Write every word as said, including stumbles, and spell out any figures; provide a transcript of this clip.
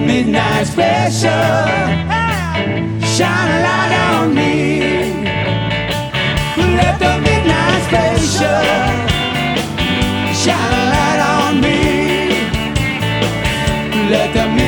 midnight special. Shine a light on me. Let the midnight special shine a light on me. Let the midnight